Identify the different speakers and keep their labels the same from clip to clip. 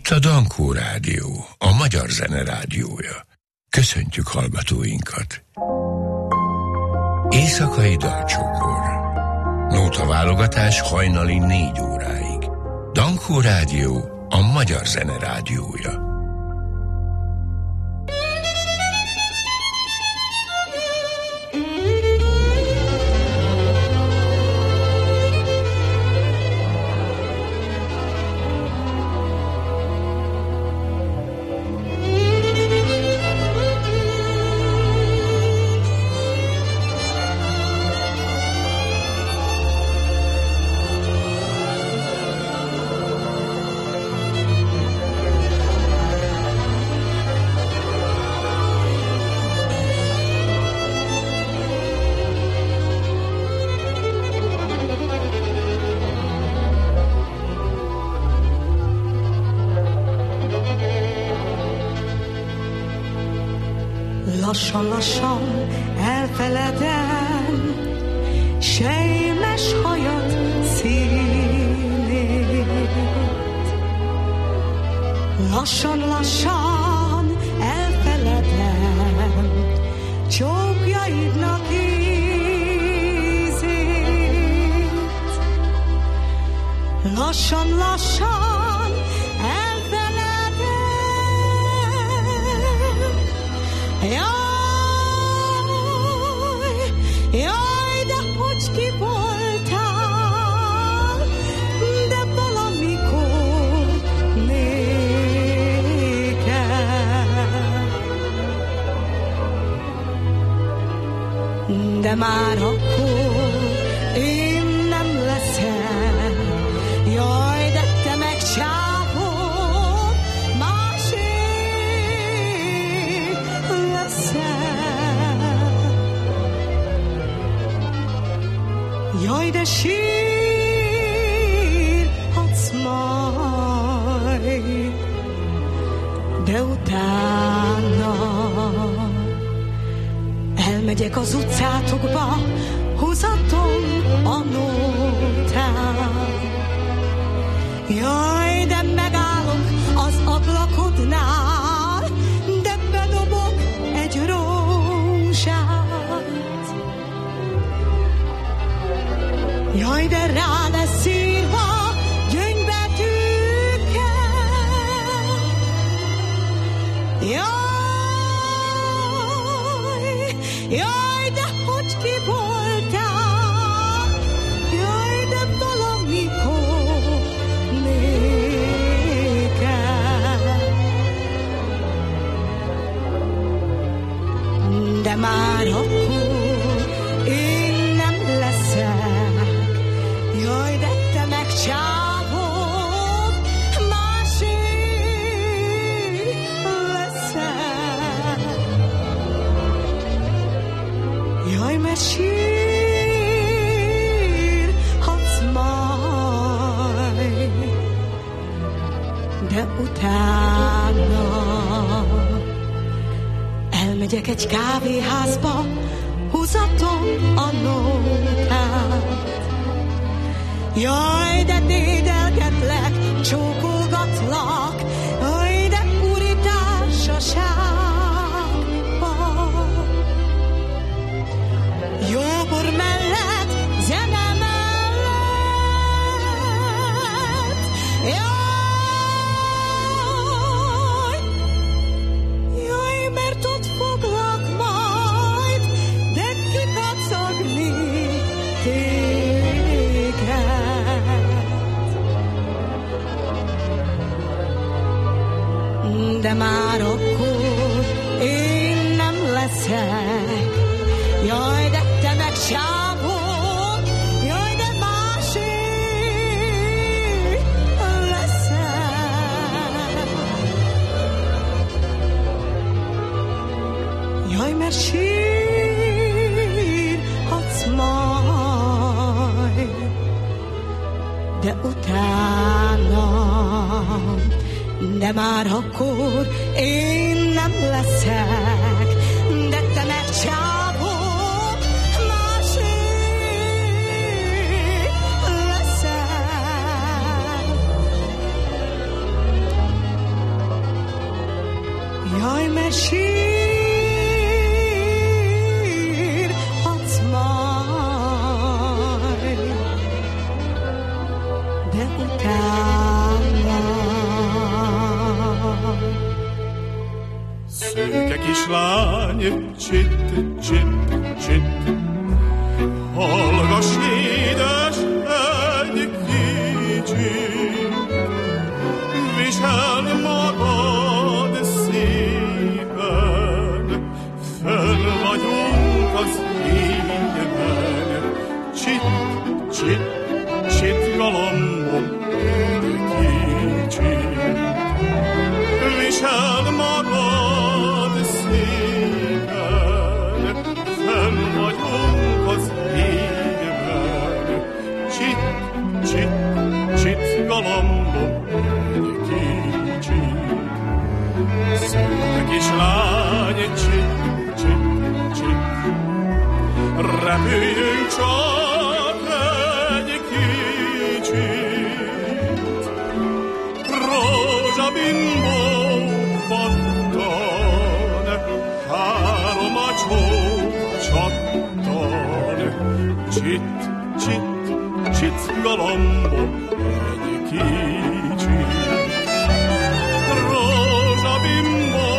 Speaker 1: Itt a Dankó Rádió, a magyar zene rádiója. Köszöntjük hallgatóinkat. Éjszakai dalcsokor. Nótaválogatás hajnali 4 óráig. Dankó Rádió, a magyar zene rádiója.
Speaker 2: Lassan-lassan elfeledem selymes hajad színét. Lassan-lassan elfeledem csókjaidnak ízét. Lassan-lassan elfeledem, jaj, de hogy ki voltál, de valamikor nékem. De már akkor én nem leszek, jaj, de te megcsápod, másik leszel. Jaj, de sírhatsz majd, de utána elmegyek az utcátokba, húzatom a nótát. Jaj, de megállok az ablakodnál, de bedobok egy rózsát. Jaj, de rá lesz írva gyöngybetűkkel. Jaj, de hogy ki voltál, jaj, de valamikor nékem. De már akkor én nem leszek, jaj, de te megcsávod, másik leszel. Jaj, mert sírhatsz majd, de utána elmegyek egy kávéházba, húzatom a nótát. Jaj, de dédelgetlek, csókolgatlak, jaj, de úri társaságban. Jóbor mellett, zene mellett, jaj, mert ott foglak majd, de kikacagni de már akkor én nem leszek, jaj, de te megsávod, jaj, de másik leszel. Jaj, mert sírhatsz majd, de utána, de már akkor én nem leszek, de te megcsávod, másik leszel. de sírhatsz majd, de utána.
Speaker 3: Szőke kislány, csitt, csitt, csitt, hallgass édes egy kicsit, visel magad szépen, fönn vagyunk az égben. Csitt, csitt, csitt, galambom, egy kicsit, visel magad szépen, fönn vagyunk az égben. Csitt, csitt, csitt, galambom, egy kicsit. Szőke kislány, csitt, csitt, csitt, repüljünk csak egy kicsit. Rózsabimbó pattan, három a csók csattan. Csitt, csitt, csitt, galambom, egy kicsit. Rózsabimbó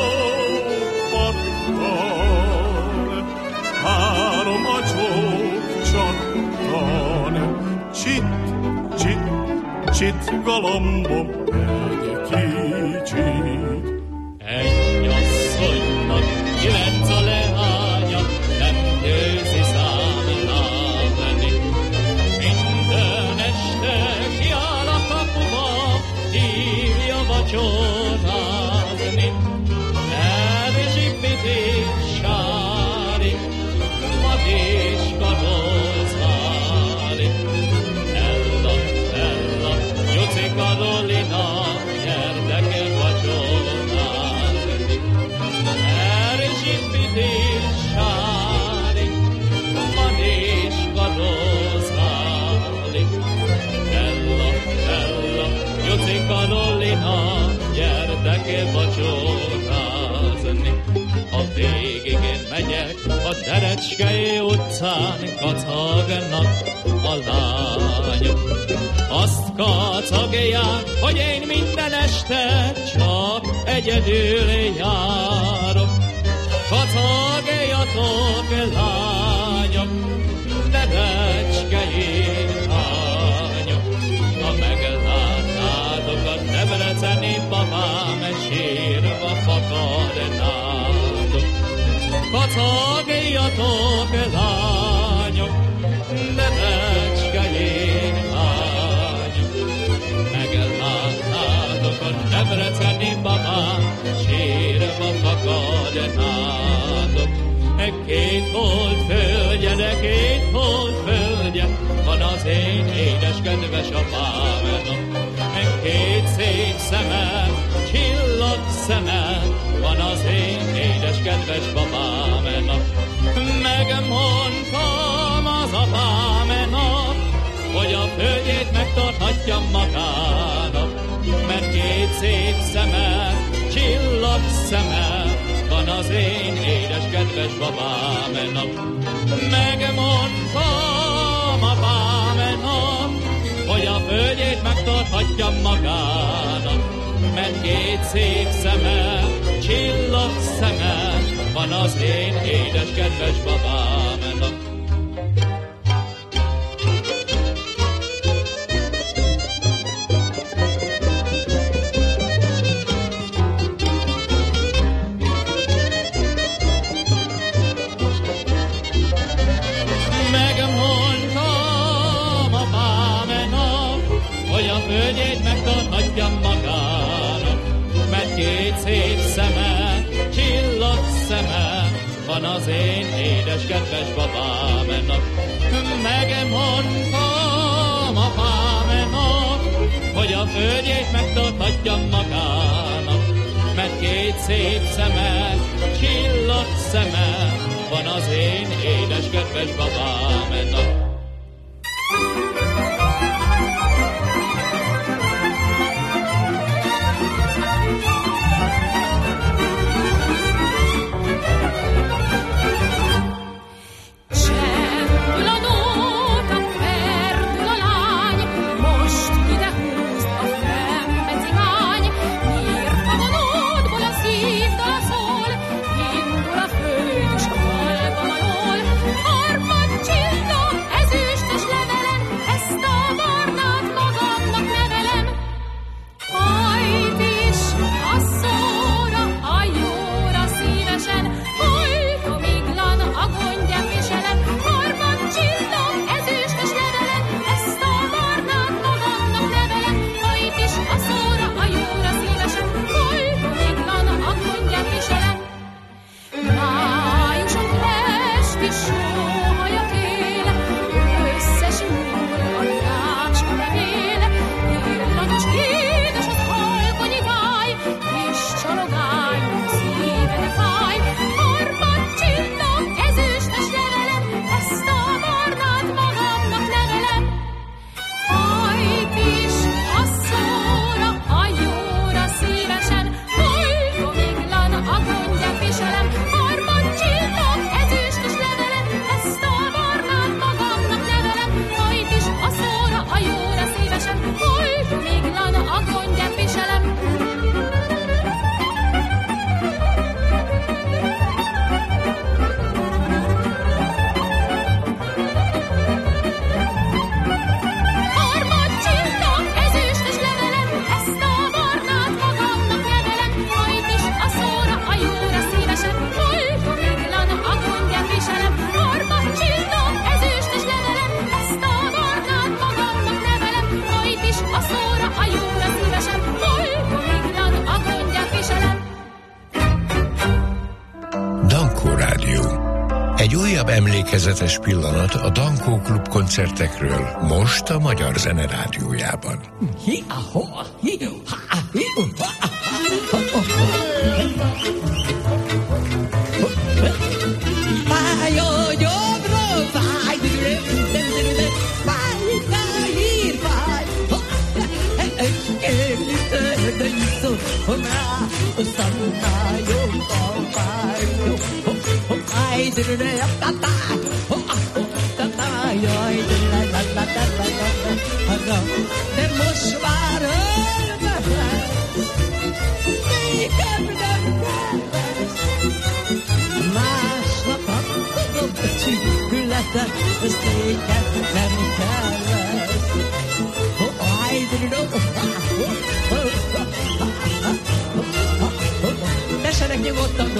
Speaker 3: pattan, három a csók csattan. Csitt, csitt, csitt, galambom, egy kicsit.
Speaker 4: Egy asszonynak 9 a leánya, nem győzi számlálni. Minden este kiáll a kapuba, hívja vacsorázni. Erzsébet és Sári, Madéska Rozmári. Ella, Ella, Juci Karolina, gyertek vacsorázni. Erzsébet és Sári, Madéska Rozmári. Ella, Ella, Juci Karolina, gyertek vacsorázni. A végig én megyek, a Derecskei utcán kacagnak a lányok. Azt kacagják, hogy én minden este csak egyedül járok. Kacagjatok, lányok, Derecskei lányok. Ha meglátnátok a debreceni babám, sírva fakadnátok. Kacagjatok, lányok, Derecskei lányok. Meglátnátok a debreceni babám, sírva fakadnátok. Két holdföldje, de két holdföldje van az én édes kedves apámnak. Két szép szeme, csillag szeme van az én édes kedves babámnak. Megmondtam az apámnak, hogy a földjét megtarthatja magának, mert két szép szeme, csillag szeme van az én édes kedves babámnak. Megmondtam apámnak, hogy a földjét megtarthatja magának, mert két szép szeme, csillag szeme van az én édes kedves babámnak. Földjét megtarthatja magának, mert két szép szeme, csillag szeme van az én édes kedves babámnak. Megmondtam apámnak, hogy a földjét megtarthatja magának, mert két szép szeme, csillag szeme van az én édes kedves babámnak.
Speaker 1: újabb emlékezetes pillanat a Dankó Klub koncertekről most a Magyar Zene Rádiójában.
Speaker 5: De most már nékem nem kellesz. Másnak adom a csillületet, ez nékem nem kellesz. Tessenek nyugodtan,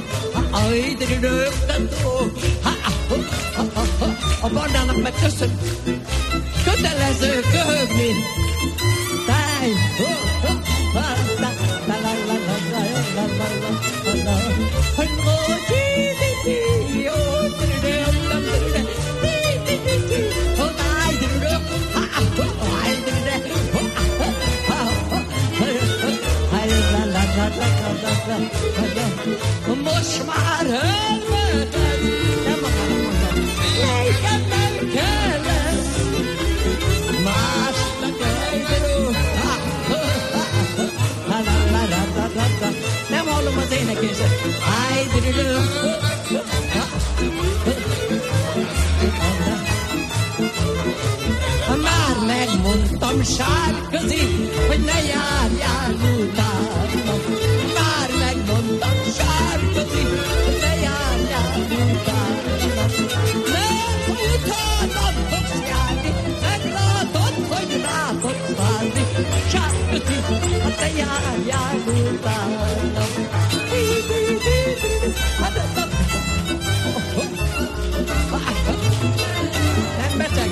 Speaker 5: a barnának meg kötelező köhögni. Most már elmentem, nem akarom mondani, nekem nem kellett másnak elderül. Nem hallom az énekését. Már megmondtam Sárközi, hogy ne járjál utána. Már megmondtam Sárközi, hogy ne járjál utána. Mert ha utánam fogsz járni, meglátod, hogy rá fogsz várni. Sárközi, hát ne járjál utána. Nem beteg.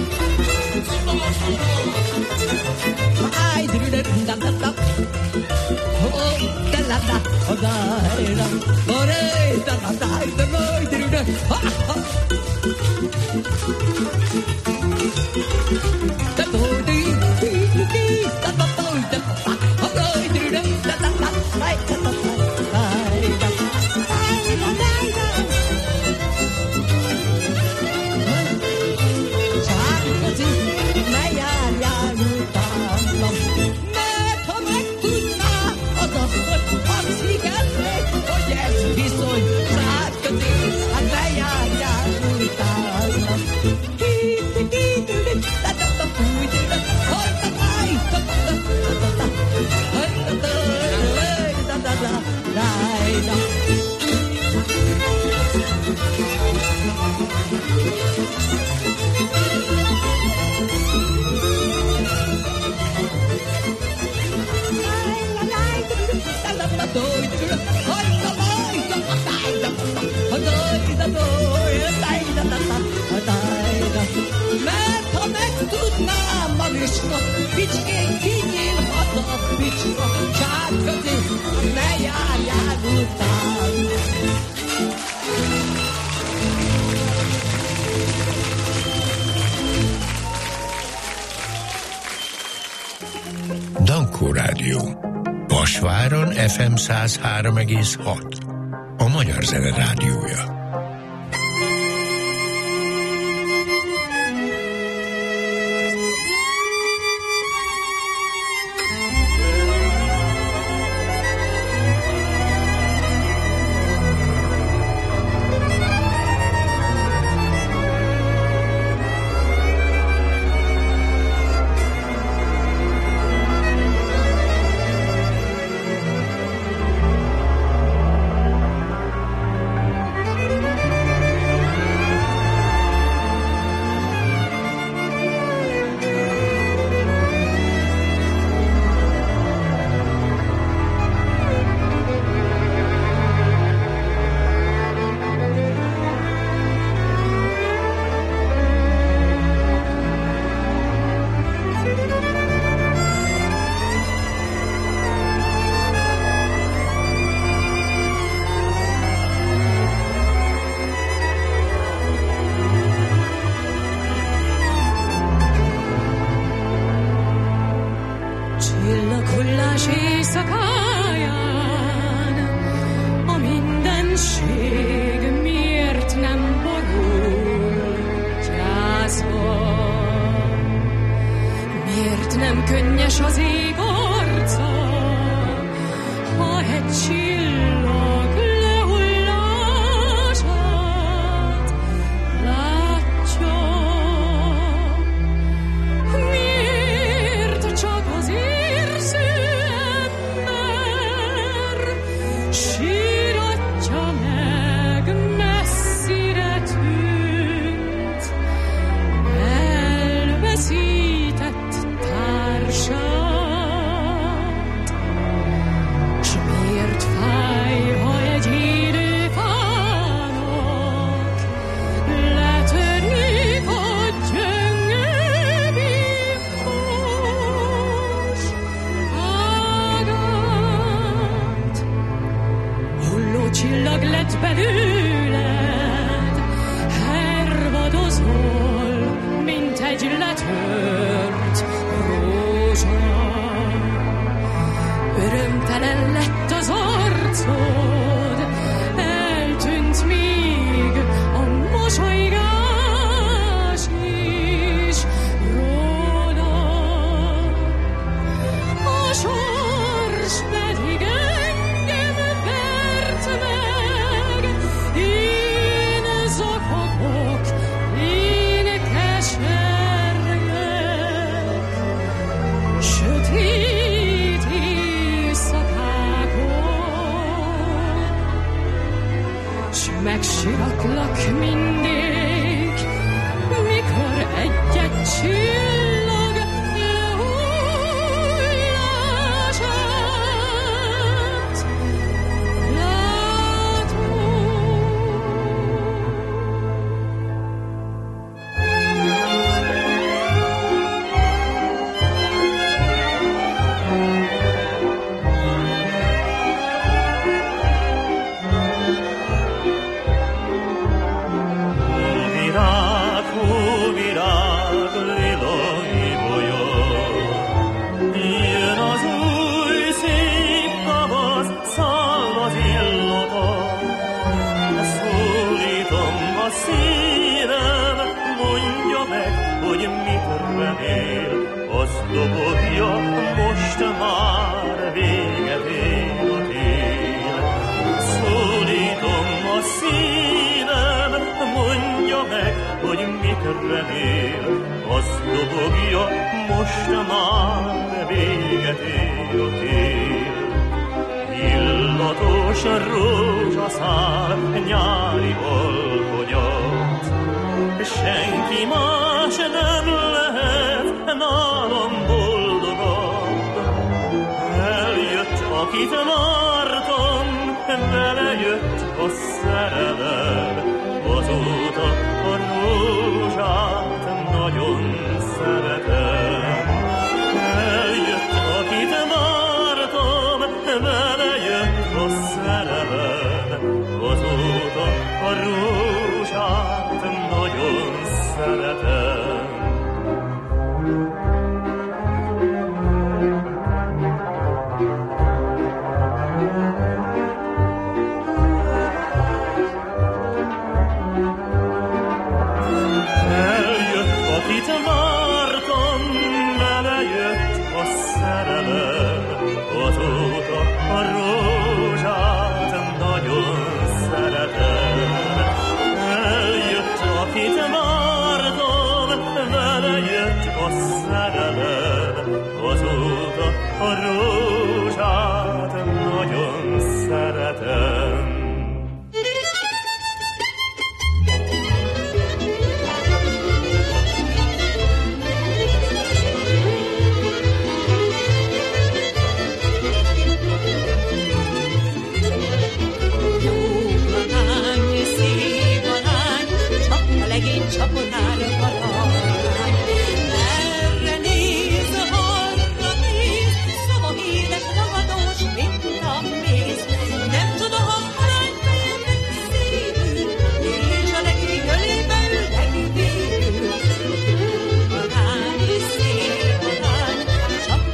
Speaker 5: Mert ha megtudnám a lista, Bicskén kinyílhat a bicska, Sárközi, ne járjál után.
Speaker 1: Dankó Rádió. Vasváron FM 103,6. A Magyar Zene Rádiója.
Speaker 5: Csillaghullás éjszakáján a mindenség miért nem borul gyászol? Miért nem könnyes az ég arca, ha egy csillag lehullását látja? Miért csak az érző ember síratja meg messzire tűnt, elveszített társát? S miért fáj, ha egy élő fának letörjék a gyöngő bívós ágát? Hulló csillag lett belőled, hervadozol, mint egy letört rózsa. Örömtelen lett az arcod, eltűnt még a mosolygás is rólad. A sors pedig engem vert meg, én zokogok, én kesergek. Sötét éjszakákon, s megsiratlak mindig, mikor egy-egy csillag lehullását látom.
Speaker 3: Virág, lila ibolya, jön az új szép tavasz, száll az illata. Szólítom a szívem, mondja meg, hogy mit remél, azt dobogja, most már véget ér a tél. Szólítom a szívem, mondja meg, hogy mit remél, azt dobogja, most már véget ér a tél. Illatos rózsaszál nyári alkonyat, senki más nem lehet nálam boldogabb. Eljött, akit vártam, vele jött a szerelem, azóta a rózsát nagyon szeretem. Eljött, akit vártam, vele jött a szerelem, azóta a rózsát nagyon szeretem. Akit vártam, vele jött a szerelem, azóta a rózsát nagyon szeretem. Eljött, akit vártam, vele jött a szerelem, azóta a rózsát nagyon szeretem.
Speaker 5: Csaponára valány, erre néz, arra néz, szava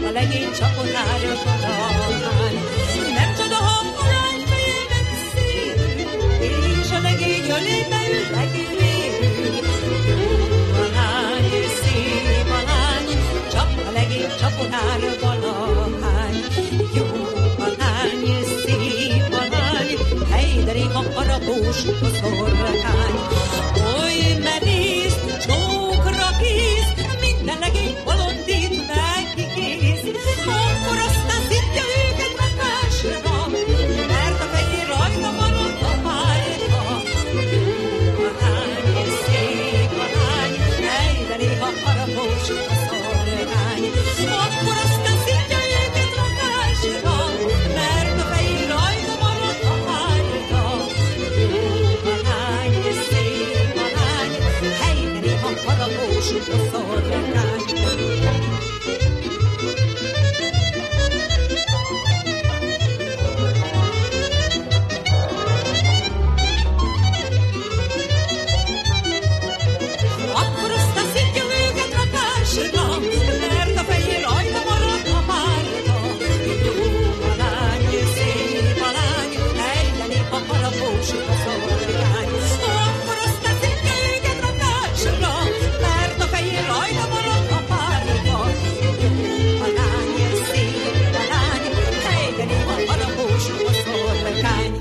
Speaker 5: a legény csaponár karány. Nem csoda, ha a lány fejében szívű, és a legény ölében legélérű. Jó a lány, szép a lány, csak a legény csaponár valahány. Jó a lány, szép a lány, helyderé a harapós koszorkány. Oly merész, csókra kész, minden legény bolondít megkikész. Akkor aztán szintja őket rakásra, mert a fején rajta maradt a pálya. Jó a lány, szép a lány, helyderé a harapós koszorkány. Akkor aztán szintja őket rakásra, mert a fején rajta maradt a pálya. Jó a lány, szép a lány, helyderé a harapós koszorkány. Akkor aztán szintja őket rakásra, mert a fején rajta maradt a párja. Jó a lány, szép a lány, helyderé a harapós koszorkány. Akkor aztán szintja őket rakásra, mert a fején rajta maradt a párja. Jó a lány, szép a lány, helyderé a harapós koszorkány.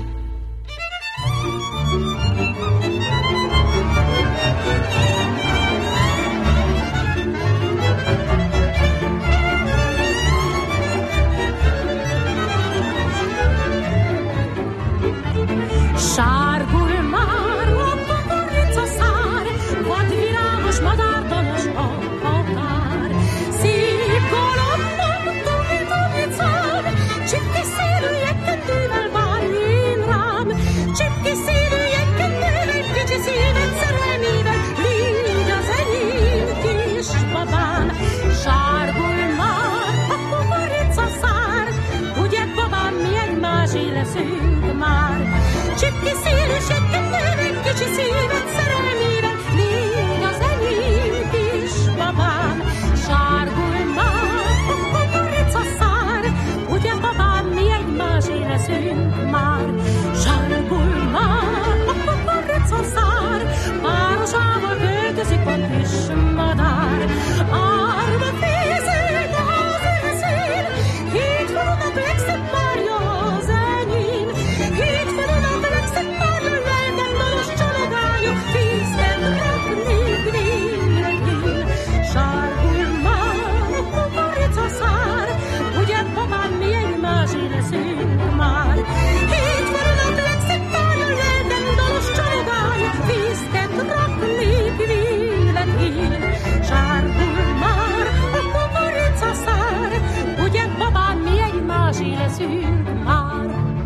Speaker 6: Sárgul már a kukoricaszár, vadvirágos madárdalos akár. Szép galambom, tuvi-tuvicám, csipke szélű jekkendővel várj én rám. Csipke szélű jekkendővel, kicsi szíved szerelmével, légy az enyém, kisbabám. Sárgul már a kukoricaszár, ugye babám, mi egymásé leszünk már. Csipke szélű jekkendővel, kicsi szíved szerelmével, légy az enyém, kisbabám. Sárgul már a kukoricaszár, ugye babám, mi egymásé leszünk már. Sárgul már a kukoricaszár, párosával költözik a kis madár. Árva fészek az őszén, hétfőnap legszebb párja az enyém. Hétfőnap legszebb párja, lelkem dalos csalogája, fészket raknék véletén. Sárgul már a kukoricaszár, ugye babám, mi egymásé leszünk már. Hétfőnap legszebb párja, lelkem dalos csalogája, fészket raknék véletén. Sárgul már a kukoricaszár, ugye babám, mi egymásé leszünk már.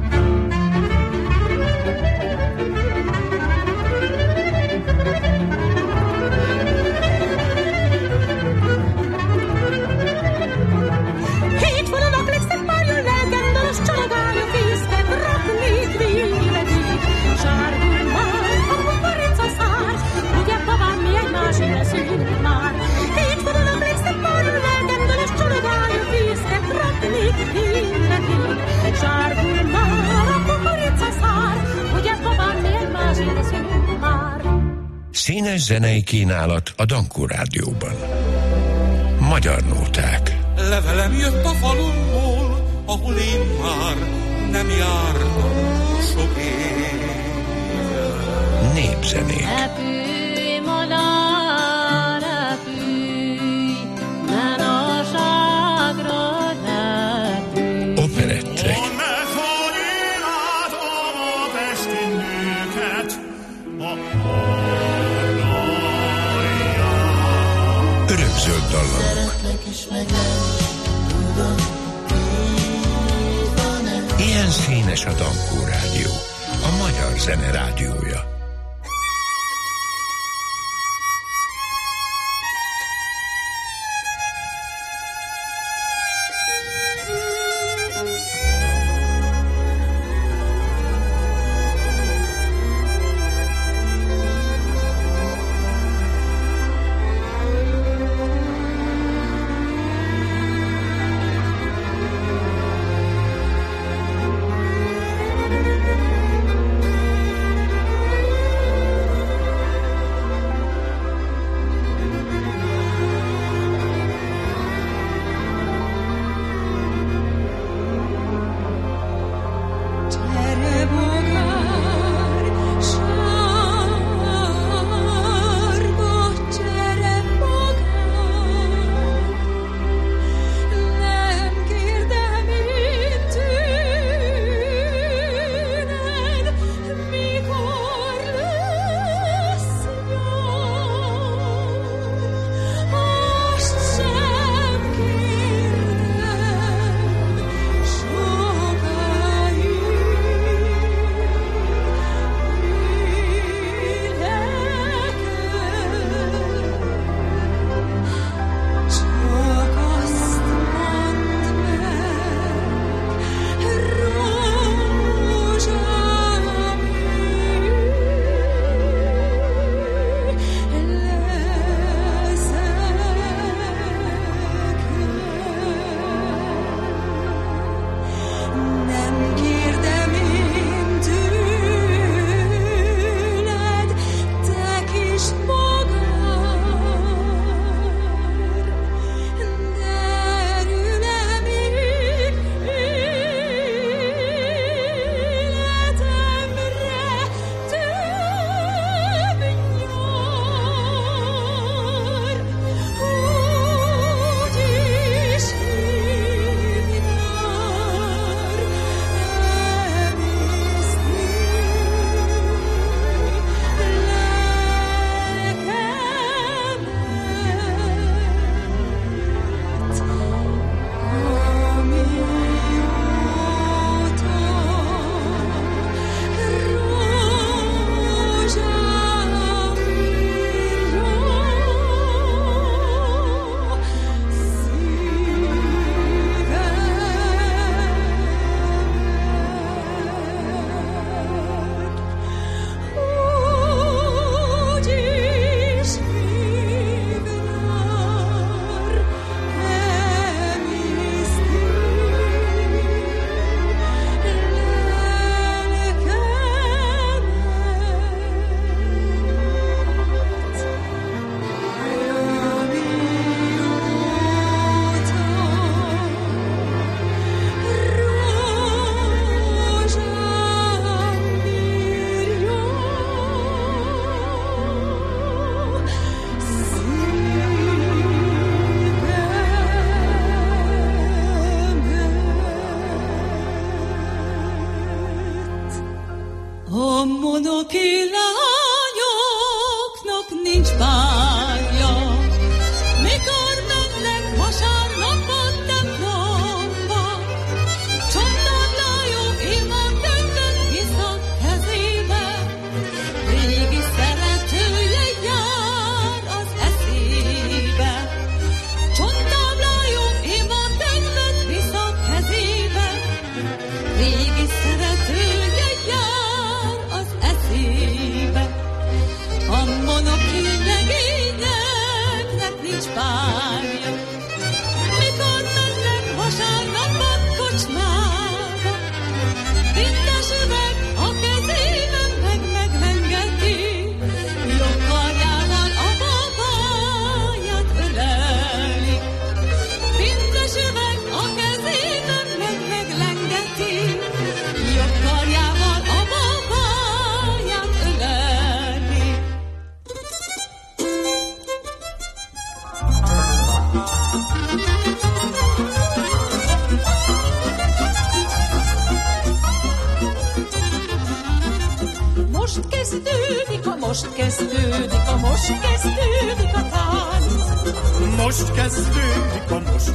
Speaker 6: Hétfőn a nap legszebb párja, lelkem dalos csalogája, fészket raknék véletén. Sárgul már a kukoricaszár, ugye babám, mi egymásé leszünk már. Hétfőn a nap legszebb párja, lelkem dalos csalogája, fészket raknék véletén. Sárgul már a kukoricaszár, ugye babám, mi egymásé leszünk már.
Speaker 1: Színes zenei kínálat a Dankó Rádióban. Magyar nóták.
Speaker 7: Levelem jött a falumból, ahol én már nem jártam sok éve.
Speaker 1: Népzenék.
Speaker 6: Repülj, madár, repülj, menőságra repülj.
Speaker 1: Operettek.
Speaker 3: Mondd meg, hogy én látom a pesti nőket, a Ardalján.
Speaker 1: Örökzöld dallamok. Ilyen színes a Dankó Rádió, a magyar zene rádiója.
Speaker 5: monoki lányoknak nincs bánja, mikor mennek vasárnapon templomba, csontáblájuk imán könyvet visz a kezébe, régi szeretője jár az eszébe, csontáblájuk imán könyvet visz a kezébe, régi szeretője jár az eszébe. A monoki legényeknek nincs párja, mikor mennek vasárnapon kocsmába, pintes üveg a kezében meglengeti, jobb karjával a babáját öleli. Pintes üveg a kezében meglengeti, jobb karjával a babáját öleli. Most kezdődik a tánc.
Speaker 3: Most kezdődik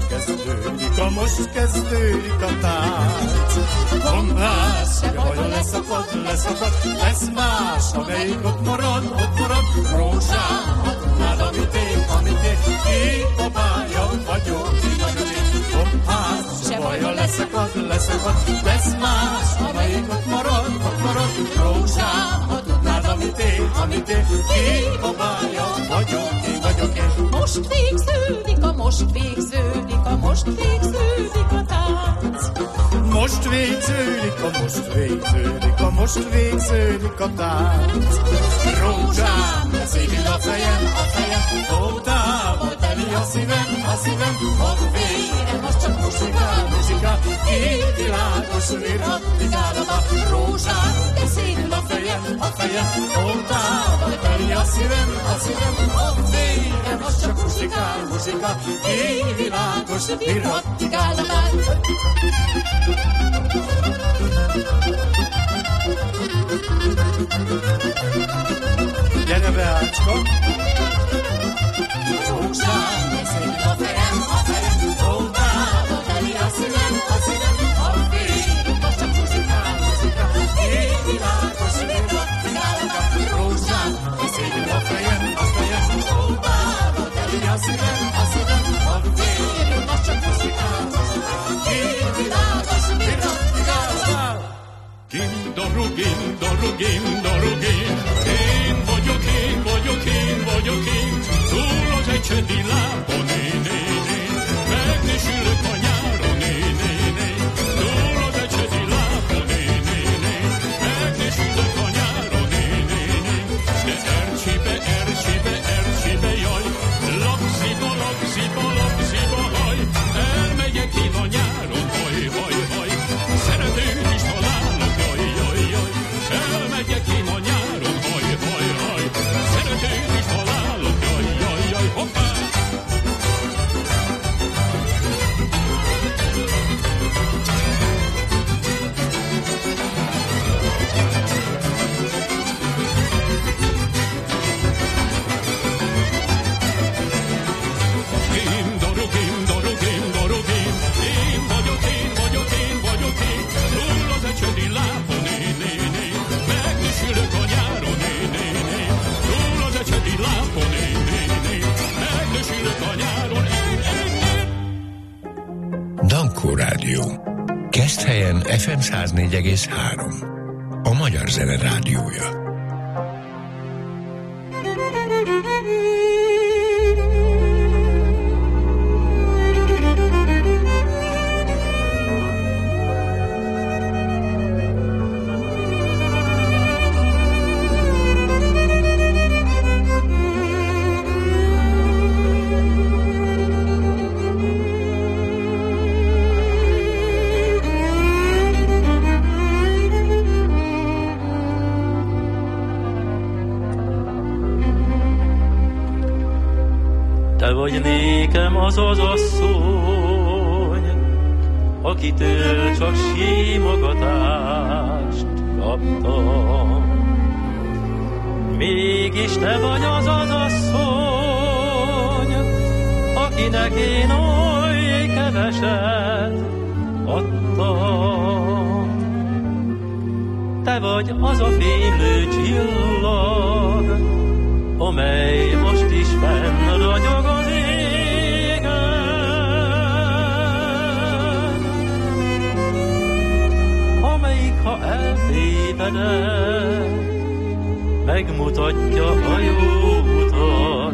Speaker 3: a tánc. Kompász, se vajon lesz más, amelyik ott marad, rózsám, ha tudnád, amit én, én babája vagyok, én. Kompász, se vajon lesz más, amelyik ott marad, rózsám, ha tudnád, amit én, én babája vagyok, én.
Speaker 5: Most végződik a tánc.
Speaker 3: Most végződik a tánc. Rózsám, szívül a fejem, ótával teli a szívem, a vérem, az csak muzsikál, világos virrattikálva. Rózsám, szívül a fejem, ótával teli a szívem, a vérem, az csak muzsikál, világos virrattikálva. Gyere be, Ácska! Rózsám, szívül a fejem, ótával teli a szívem, a vérem, az csak muzsikál, világos virrattikálva. Rózsám, szívül a fejem, ótával teli a szívem, a vérem, az csak muzsikál, világos virrattikálva.
Speaker 1: Gindorugin, én vagyok én, túl az egyedi lábon, megnésülök a nyáron, túl az egyedi lábon, megnésülök a nyáron, de ercsibe, jaj, lapsziba, haj, elmegyek én a nyáron, haj, szeretőt is találok, jaj, elmegyek én a nyáron, haj, szeretőt is találok, jaj, hoppá! Dankó Rádió. Keszthelyen FM 104,3. A Magyar Zene Rádiója.
Speaker 8: Vagy nékem az asszony, akitől csak simogatást kaptam. mégis te vagy az az asszony, akinek én oly keveset adtam. Te vagy az a fénylő csillag, amely most is fenn ragyog az égen, amelyik, ha eltévedek, megmutatja a jó utat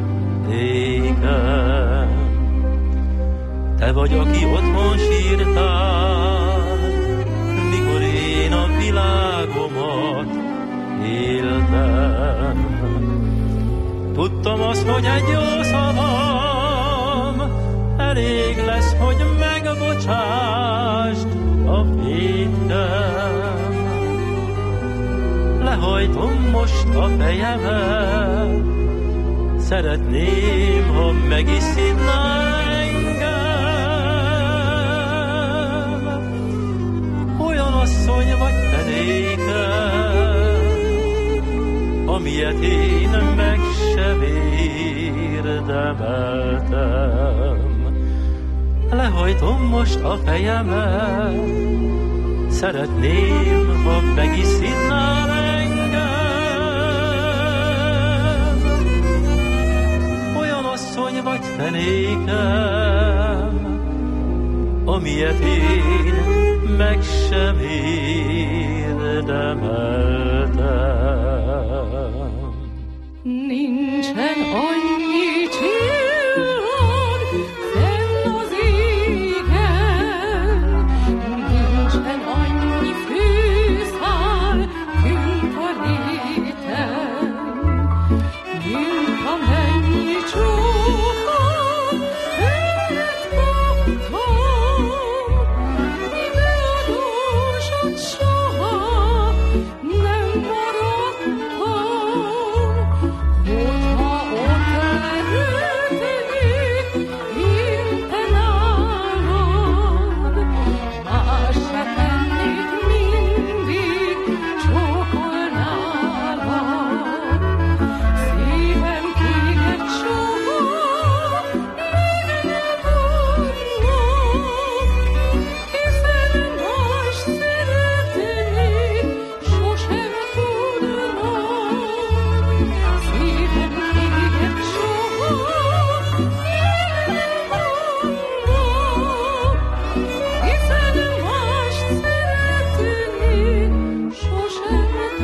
Speaker 8: nékem. Te vagy, aki otthon sírtál, mikor én a világomat éltem. Tudtam azt, hogy egy jó szavam elég lesz, hogy megbocsásd a vétkem. Lehajtom most a fejemet, szeretném, ha meg is szidnál engem. Olyan asszony vagy te nékem, amilyet én meg sem érdemeltem. Lehajtom most a fejemet, szeretném, ha meg is szidnál engem. Olyan asszony vagy te nékem, amilyet én meg sem érdemeltem.
Speaker 6: Nincsen annyi csillag fenn az égen, nincsen annyi fűszál kint a réten, mint amennyi csókon őt kaptam, de adósat soha nem maradtam. Hogyha ott leültnék én te nálad, más se tennék, mindig csókolnálad. Szívem téged soha meg ne bánlak, hiszen más szeretni sosem tudnám. Szívem téged soha meg ne bánlak, hiszen más szeretni sosem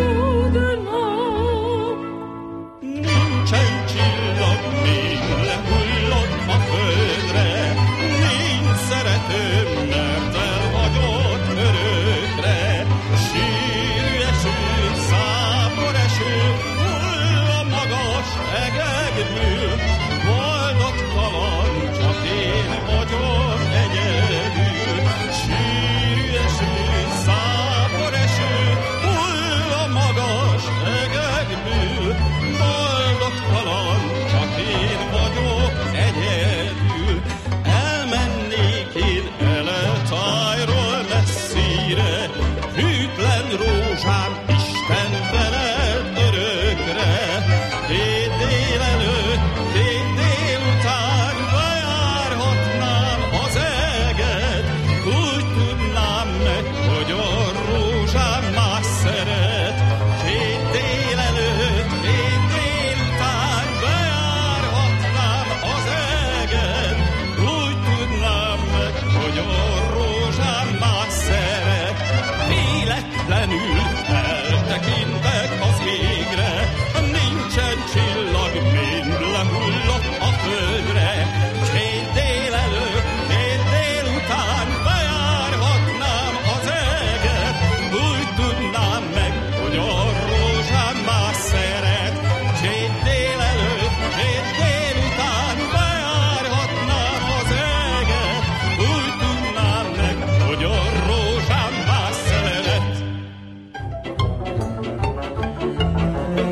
Speaker 6: tudnám.
Speaker 3: Nincsen csillag, még lehullott a földre, nincs szeretőm, mert elhagyott örökre. Sírű eső, szápor eső, hull a magas egekből, boldogtalan csak én vagyok egyedül. Sírű eső, szápor eső, hull a magas egekből, boldogtalan csak én vagyok egyedül. Elmennék én eletájról messzire, hűtlen rózsám Isten felelt örökre. Két délelőtt, két délután bejárhatnám az eget, úgy tudnám meg, hogy a rózsám más szeret. Két délelőtt, két délután bejárhatnám az eget, úgy tudnám meg, hogy a rózsám más szeret. Véletlenül eltekintek az égre, nincsen csillag, mind lehullott a földre. Két délelőtt, két délután bejárhatnám az eget, úgy tudnám meg, hogy a rózsám más szeret. Két délelőtt, két délután bejárhatnám az eget, úgy tudnám meg, hogy a rózsám más szeret.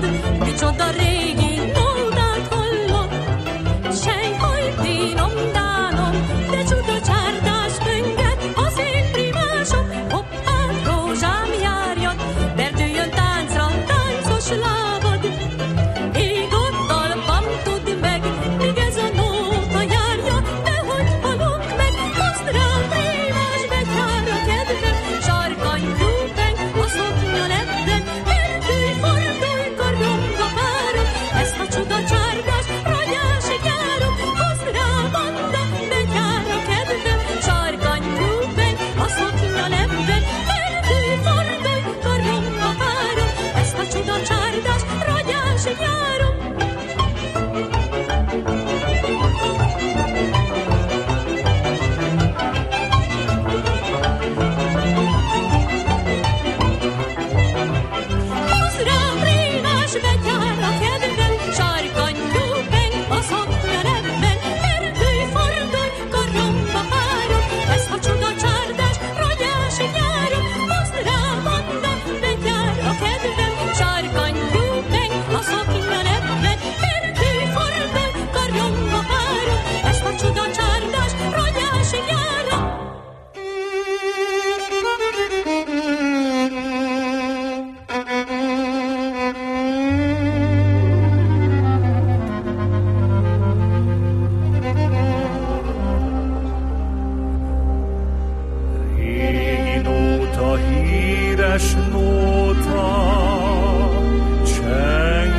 Speaker 5: hallod, micsoda régi nótát hallod. Sejhaj, dínom, dánom, de csuda csárdás könyvet, az én primásom, hopp, hát rózsám járjon, verdüljön táncra, táncos lábad. Ég ott talpam, tudd meg, míg ez a nóta járja, de hogy halok meg, hozd rám primás betyárra kedvem, sarkantyú peng, a szoknya leplen, fordulj, fordulj, karjomba párom, ezt a csuda csárdás, ragyásig járom, hozd rám Anna betyárra kedvem, sarkantyú peng, a szoknya leplen, fordulj, fordulj, karjomba párom, ezt a csuda csárdás, ragyásig járom. Hozd rám primás betyárra kedvem, sarkantyú peng, a szoknya leplen, fordulj, fordulj, karjomba párom, ezt a csuda csárdás, ragyásig járom, hozd rám Anna betyárra kedvem, sarkantyú peng, a szoknya leplen, fordulj, fordulj, karjomba párom, ezt a csuda csárdás, ragyásig járom.
Speaker 3: Régi nóta, híres nóta, cseng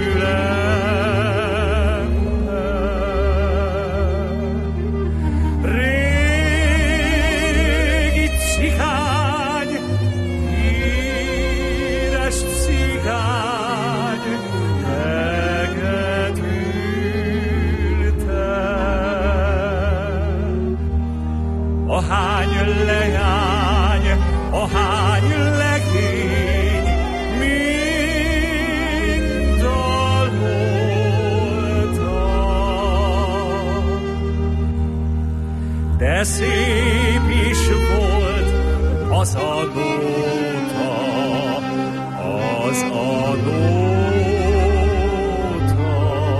Speaker 3: fülemben. Régi cigány, híres cigány, hegedülten. Ahány leány, ahány legény, mind daloltak. De szép is volt az a nóta, az a nóta.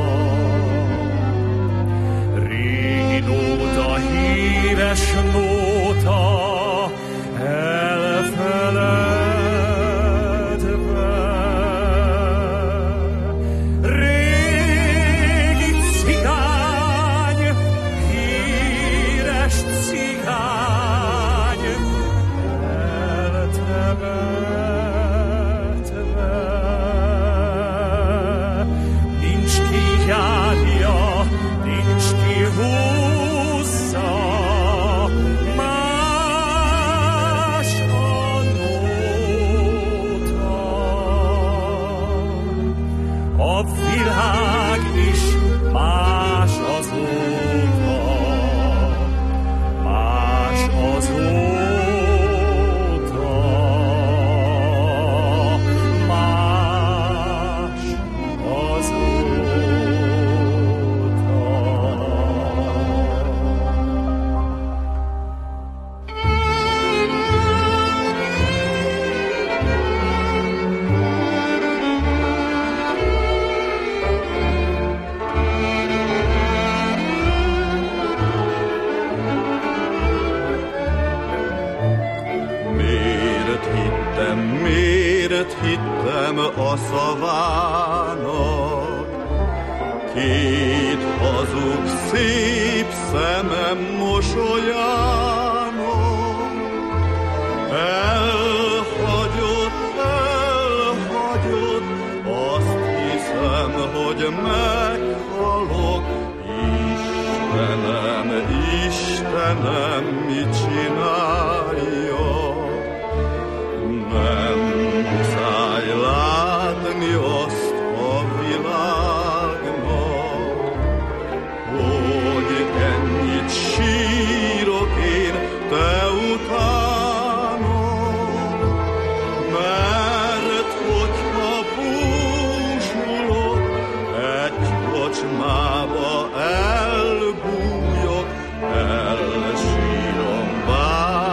Speaker 3: Régi nóta, híres nóta, elfeledve. Régi cigány, híres cigány, eltemetve. Nincs ki járja, nincs ki húzza, más a nóta. A világ is más azóta, más azóta, más azóta.
Speaker 9: Miért hittem a szavának, két hazug szép szemem mosolyának. Elhagyott, azt hiszem, hogy meghalok. Istenem, mit csináljak? Nem muszáj látni azt a világnak, hogy ennyit sírok én te utánod. Mert hogyha búsulok, egy kocsmába elbújok, elsírom bár.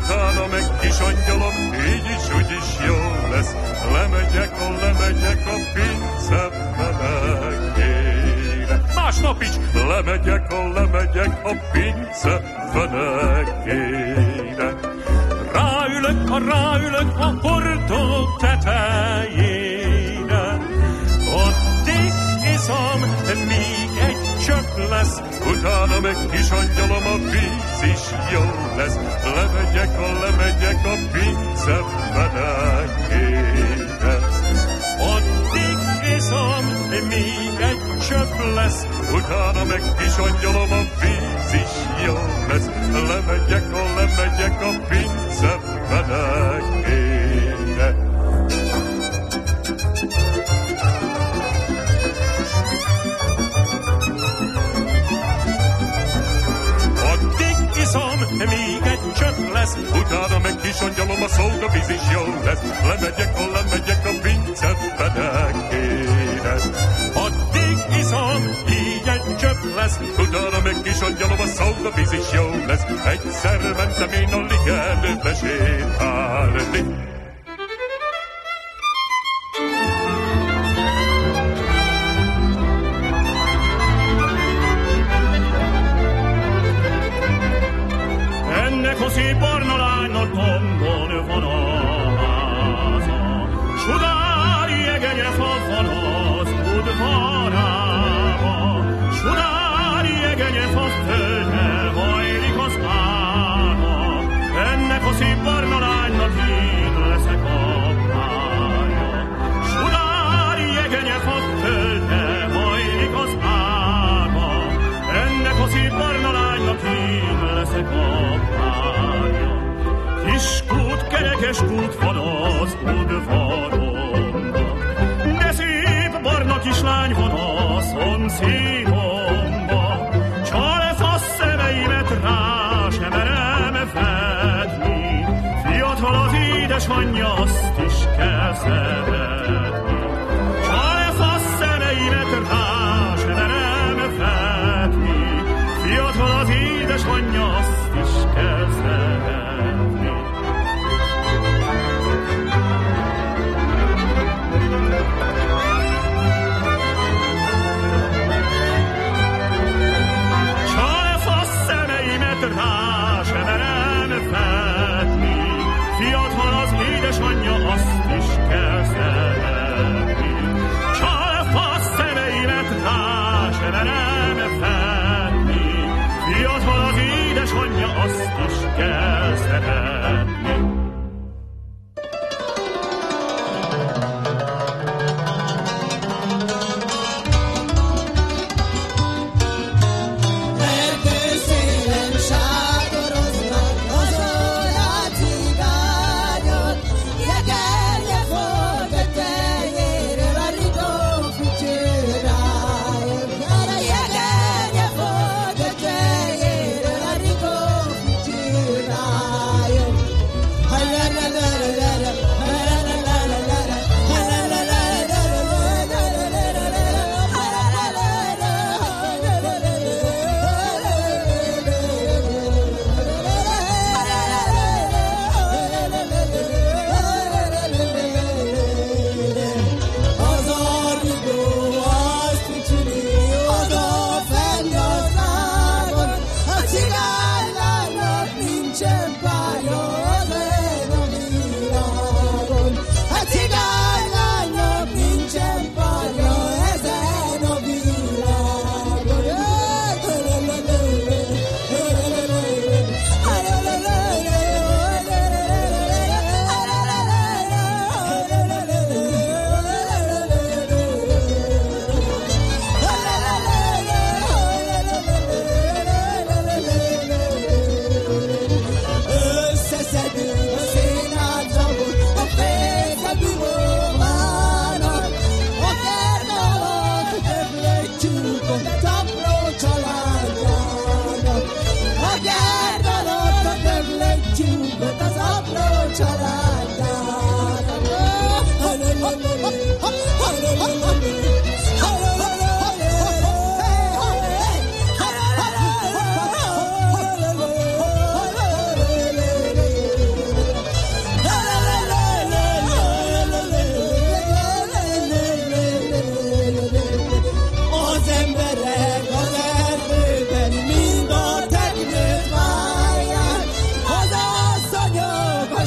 Speaker 9: utána meg kis angyalom, így is, úgy is jó lesz. Lemegyek a pince fenekére. Másnap is lemegyek a pince fenekére. Ráülök a hordó tetejére. Addig iszom, míg egy csöpp lesz, utána meg kis angyalom, a víz is jó lesz. Lemegyek a pince fenekére. Addig iszom, míg egy csöpp lesz, utána meg kis angyalom, a víz is jó lesz. Lemegyek a pince fenekére. Iszom, míg egy csöpp lesz, utána meg kis angyalom, a szolgavíz is jó lesz. Lemegyek a pince fenekére. Addig iszom, így egy csöpp lesz, utána meg kis angyalom, a szolgavíz is jó lesz. Egyszer mentem én a ligetbe sétálni.
Speaker 10: A szép barna lánynak tombon van a háza, sudári egenyefa van az udvarába, sudári egenyefa földre hajlik az ága. Ennek a szép barna lánynak én leszek apája, sudári egenyefa földre hajlik az ága. Ennek a szép barna lánynak én leszek apája. Kis kút, kerekes kút van az udvaromban, de szép barna kislány van a szomszédomban. Csalfasz szemeimet rá sem merem vetni, fiatal az édesanyja, azt is kell szeretni. Csalfasz szemeimet rá sem merem vetni, fiatal az édesanyja, azt is kell szeretni. Csalfasz szemeimet rá sem merem vetni, fiatal az édesanyja, azt is kell szeretni. Csalfasz szemeimet rá sem merem vetni, fiatal az édesanyja, azt is kell szeretni.
Speaker 11: Jegerje fog a teljén.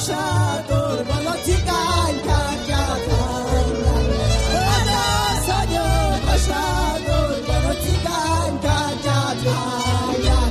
Speaker 11: sátorban a cigánykártyát várják. Az asszonyok a sátorban a cigánykártyát várják.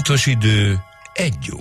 Speaker 1: Pontos idő 1 óra.